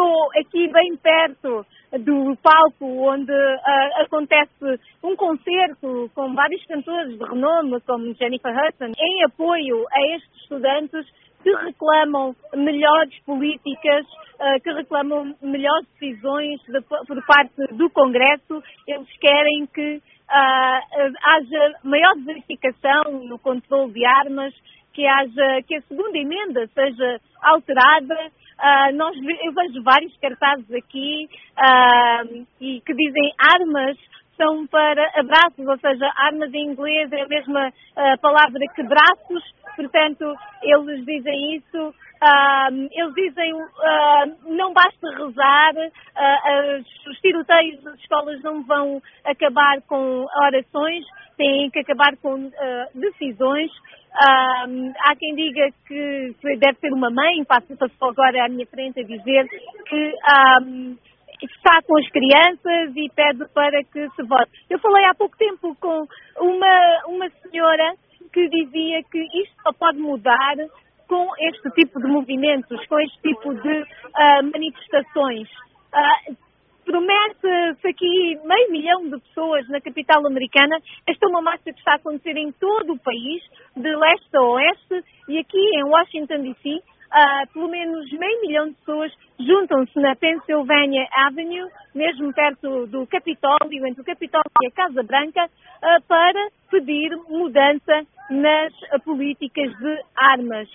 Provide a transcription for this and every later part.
estou aqui bem perto do palco onde acontece um concerto com vários cantores de renome, como Jennifer Hudson, em apoio a estes estudantes que reclamam melhores políticas, que reclamam melhores decisões por parte do Congresso. Eles querem que haja maior verificação no controle de armas, que a segunda emenda seja alterada. Eu vejo vários cartazes aqui e que dizem armas são para abraços, ou seja, armas em inglês é a mesma palavra que braços, portanto, eles dizem isso. Eles dizem não basta rezar, os tiroteios das escolas não vão acabar com orações, têm que acabar com decisões. Há quem diga que deve ser uma mãe, passa agora à minha frente a dizer que está com as crianças e pede para que se vote. Eu falei há pouco tempo com uma senhora que dizia que isto só pode mudar com este tipo de movimentos, com este tipo de manifestações. Promete-se aqui 500 mil de pessoas na capital americana. Esta é uma marcha que está a acontecer em todo o país, de leste a oeste, e aqui em Washington, D.C., pelo menos 500 mil de pessoas juntam-se na Pennsylvania Avenue, mesmo perto do Capitólio, entre o Capitólio e a Casa Branca, para pedir mudança nas políticas de armas.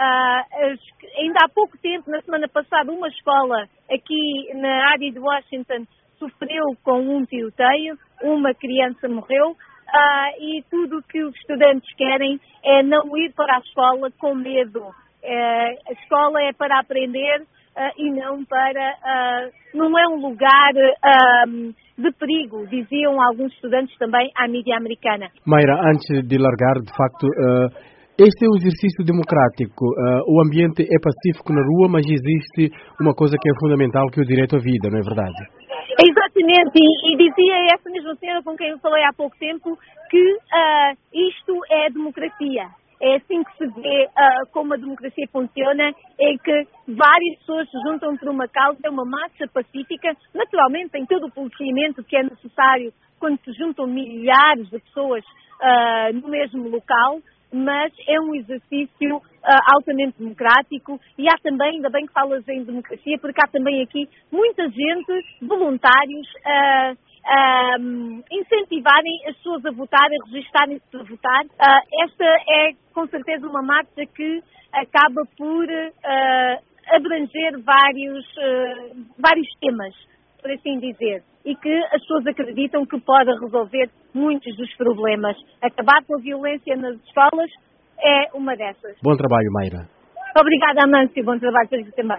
Ainda há pouco tempo, na semana passada, uma escola aqui na área de Washington sofreu com um tiroteio, uma criança morreu, e tudo o que os estudantes querem é não ir para a escola com medo. A escola é para aprender e não é um lugar de perigo, diziam alguns estudantes também à mídia americana. Mayra, antes de largar, de facto, este é um exercício democrático. O ambiente é pacífico na rua, mas existe uma coisa que é fundamental, que é o direito à vida, não é verdade? Exatamente, e dizia essa mesma senhora com quem eu falei há pouco tempo que isto é democracia. É assim que se vê como a democracia funciona, é que várias pessoas se juntam por uma causa, é uma marcha pacífica. Naturalmente tem todo o policiamento que é necessário quando se juntam milhares de pessoas no mesmo local, mas é um exercício altamente democrático e há também, ainda bem que falas em democracia, porque há também aqui muita gente, voluntários, incentivarem as pessoas a votar, a registarem-se para votar. Esta é com certeza uma marcha que acaba por abranger vários temas, por assim dizer, e que as pessoas acreditam que pode resolver muitos dos problemas. Acabar com a violência nas escolas é uma dessas. Bom trabalho, Mayra. Obrigada, Amâncio. Bom trabalho para ti também.